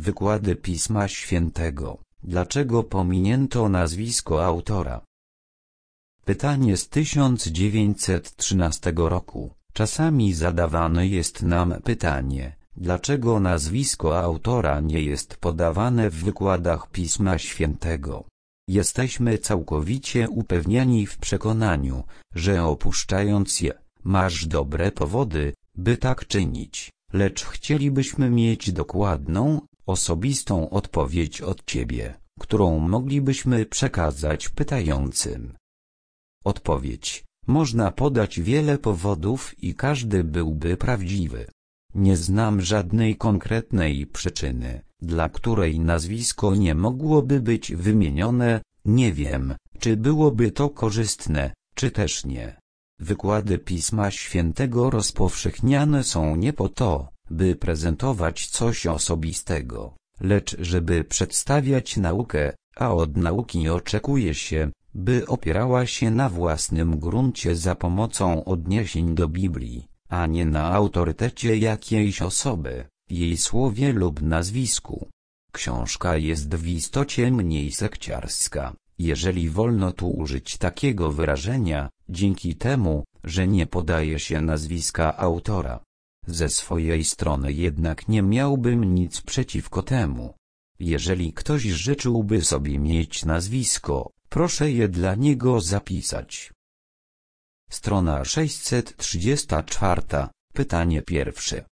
Wykłady Pisma Świętego. Dlaczego pominięto nazwisko autora? Pytanie z 1913 roku. Czasami zadawane jest nam pytanie, dlaczego nazwisko autora nie jest podawane w wykładach Pisma Świętego. Jesteśmy całkowicie upewnieni w przekonaniu, że opuszczając je, masz dobre powody, by tak czynić, lecz chcielibyśmy mieć dokładną, osobistą odpowiedź od Ciebie, którą moglibyśmy przekazać pytającym. Odpowiedź: można podać wiele powodów i każdy byłby prawdziwy. Nie znam żadnej konkretnej przyczyny, dla której nazwisko nie mogłoby być wymienione. Nie wiem, czy byłoby to korzystne, czy też nie. Wykłady Pisma Świętego rozpowszechniane są nie po to, by prezentować coś osobistego, lecz żeby przedstawiać naukę, a od nauki oczekuje się, by opierała się na własnym gruncie za pomocą odniesień do Biblii, a nie na autorytecie jakiejś osoby, jej słowie lub nazwisku. Książka jest w istocie mniej sekciarska, jeżeli wolno tu użyć takiego wyrażenia, dzięki temu, że nie podaje się nazwiska autora. Ze swojej strony jednak nie miałbym nic przeciwko temu. Jeżeli ktoś życzyłby sobie mieć nazwisko, proszę je dla niego zapisać. Strona 634. Pytanie pierwsze.